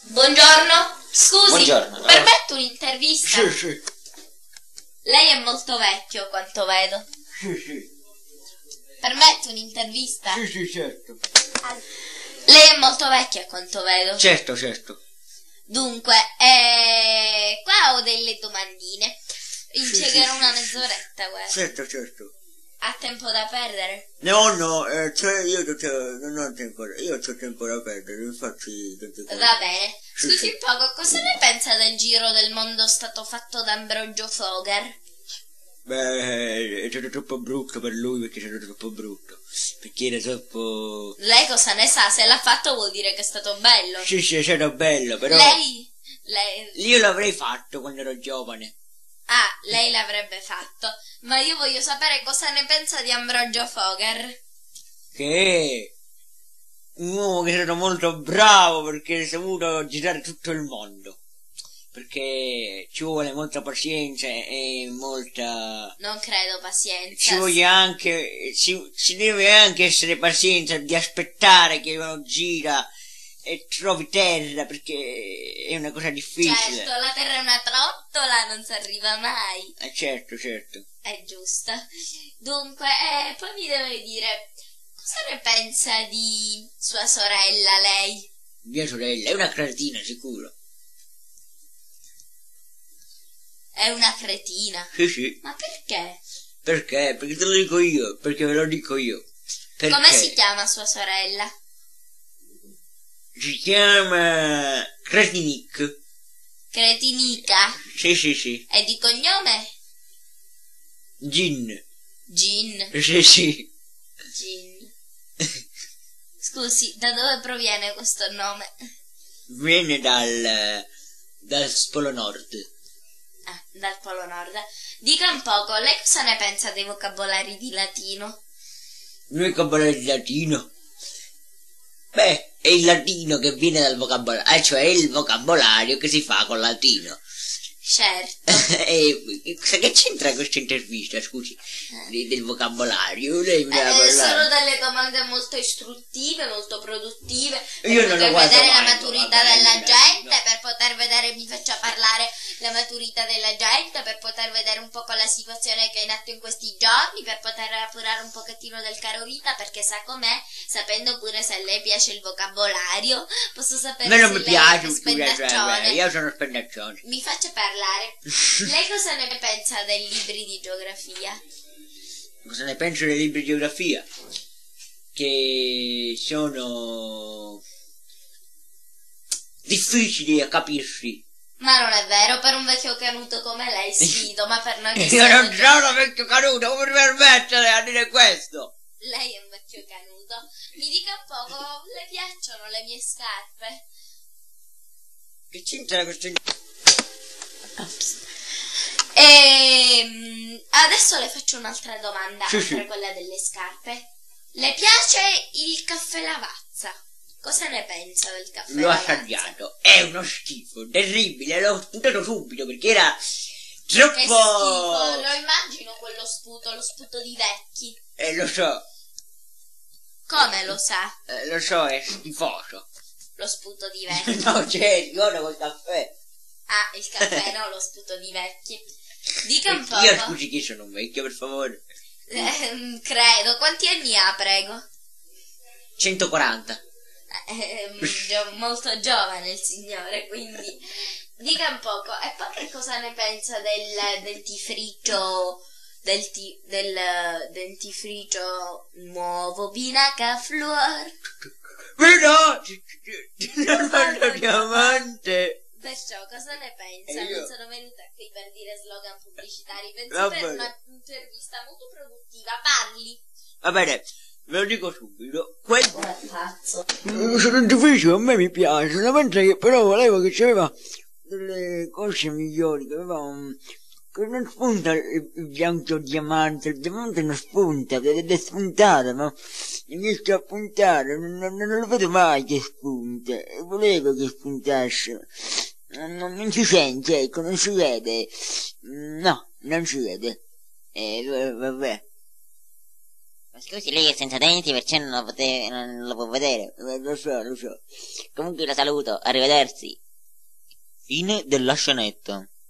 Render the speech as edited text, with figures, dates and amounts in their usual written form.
Buongiorno. Scusi, Buongiorno. permetto un'intervista? Sì. Lei è molto vecchio, quanto vedo. Sì. Permetto un'intervista? Sì, certo. Lei è molto vecchio, a quanto vedo. Certo. Dunque, qua ho delle domandine. Impiegherò una mezz'oretta, guarda. Certo. Ha tempo da perdere? No, cioè io non ho tempo, io ho tempo da perdere, infatti tante cose. Va bene. Sì, Scusi sì. un poco, cosa ne pensa del giro del mondo stato fatto da Ambrogio Foger? Beh, è stato troppo brutto per lui perché è stato troppo brutto. Perché era troppo... Lei cosa ne sa? Se l'ha fatto vuol dire che è stato bello. Sì, è stato bello, però... Lei... Io l'avrei fatto quando ero giovane. Ah, lei l'avrebbe fatto. Ma io voglio sapere cosa ne pensa di Ambrogio Foger. Che è un uomo che è stato molto bravo perché ha saputo girare tutto il mondo. Perché ci vuole molta pazienza e molta... Non credo pazienza. Ci voglia anche... si deve anche essere pazienza di aspettare che uno gira e trovi terra, perché è una cosa difficile. Certo, la terra è una trottola, non si arriva mai. Certo. È giusto. Dunque, poi mi deve dire, cosa ne pensa di sua sorella, lei? Mia sorella è una cretina, sicuro. È una cretina. Sì. Ma perché? Perché? Perché te lo dico io, perché ve lo dico io. Perché? Come si chiama sua sorella? Si chiama Kretinik. Cretinica. Sì. E di cognome? Gin. Gin. Sì. Gin. Scusi, da dove proviene questo nome? Viene dal Polo Nord. Ah, dal Polo Nord. Dica un poco, lei cosa ne pensa dei vocabolari di latino? Noi vocabolario di latino. Beh, è il latino che viene dal vocabolario, cioè è il vocabolario che si fa col latino. Certo. E che c'entra questa intervista, scusi, del vocabolario? Lei mi deve parlare. Sono delle domande molto istruttive, molto produttive, per Io non poter lo guardo vedere la mai, maturità vabbè, della dai, gente, no. per poter vedere, mi faccia parlare, la maturità della gente, per poter vedere un po' la situazione che è in atto in questi giorni, per poter appurare un pochettino del caro vita, perché sa com'è, sapendo pure se a lei piace il vocabolario, posso sapere A me non se mi lei piace, è scusa, spendaccione. io sono spendaccione. Mi faccia parlare. Lei cosa ne pensa dei libri di geografia? Cosa ne penso dei libri di geografia? Che sono difficili a capirsi. Ma non è vero, per un vecchio canuto come lei sfido, ma per noi che Io siamo non sono vecchio canuto, come mi permettere a dire questo? Lei è un vecchio canuto. Mi dica un poco, le piacciono le mie scarpe? Che c'entra questo... Adesso le faccio un'altra domanda, Sì. oltre a quella delle scarpe. Le piace il caffè Lavazza? Cosa ne pensa del caffè L'ho Lavazza? assaggiato, è uno schifo, terribile, l'ho sputato subito perché era Che troppo... schifo, lo immagino quello sputo, lo sputo di vecchi. Lo so, Come lo sa? lo so, è schifoso. Lo sputo di vecchi. No, c'è, guarda col caffè. Ah, il caffè, no, lo sputo di vecchi. Dica un po'. Io scusi che sono un vecchio, per favore. Credo. Quanti anni ha, prego? 140. Molto giovane il signore, quindi dica un poco. E poi che cosa ne pensa del dentifricio, del dentifricio nuovo Binaca Fluor? Però, non diamante. Perciò cosa ne pensa? Io? Non sono venuta qui per dire slogan pubblicitari, bensì Va per bene. un'intervista molto produttiva. Parli. Va bene, ve lo dico subito. Quel... Pazzo. Questo dentifricio a me mi piace, solamente che però volevo che c'aveva delle cose migliori, che aveva che non spunta il bianco diamante, il diamante non spunta, deve spuntare, ma non riesco a puntare, non lo vedo mai che spunta, e volevo che spuntasse. Non si sente, ecco, non si vede. No, non si vede. Vabbè. Ma scusi, lei è senza denti, perciò non lo può vedere. Lo so. Comunque la saluto, arrivederci. Fine della scenetta.